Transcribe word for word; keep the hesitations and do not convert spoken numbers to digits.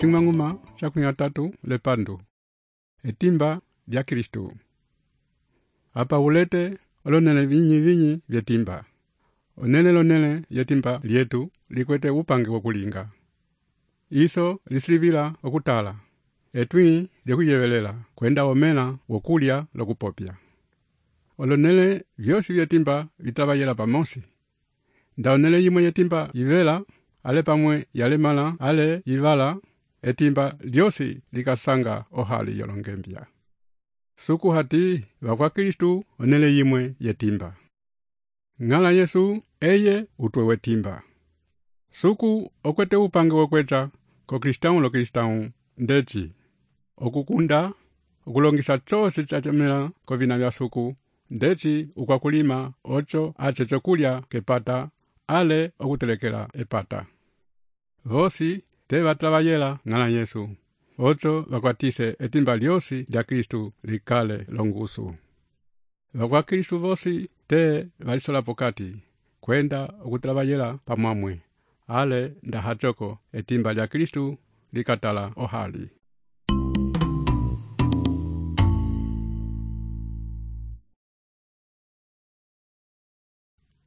Chingmanguma chakunya tatu lepandu. Etimba lya Kristu. Apa ulete olonele vinyi vinyi vya timba. Onele lonele ya timba lietu likwete upange wakulinga. Iso lisilivila okutala. Etwi lyakuyevelela kwenda omena wokulya lokupopya. Olonele vyosi vya timba vitabayela pamosi. Nda onele yimwe ya timba yivela ale pamwe yalemala ale yivala etimba lyosi likasanga ohali yolongembya. Suku hati wakwa Kristu onele yimwe yetimba. Ngala Yesu eye utwe wetimba. Suku okwete upange wokweta ko Kristaun lo Kristaun ndechi. Okukunda okulongisa chose chachemela ko vina vya suku ndechi ukwakulima ocho ache chokulya kepata ale okutelekela epata. Vosi te batrabayela ngala Yesu. Ocho wakwatise etimba lyosi lya Kristu likale longusu. Wakwa Kristu vosi te walisola pokati kwenda okutrabayela pamwamwe. Ale ndahachoko etimba lya Kristu likatala ohali.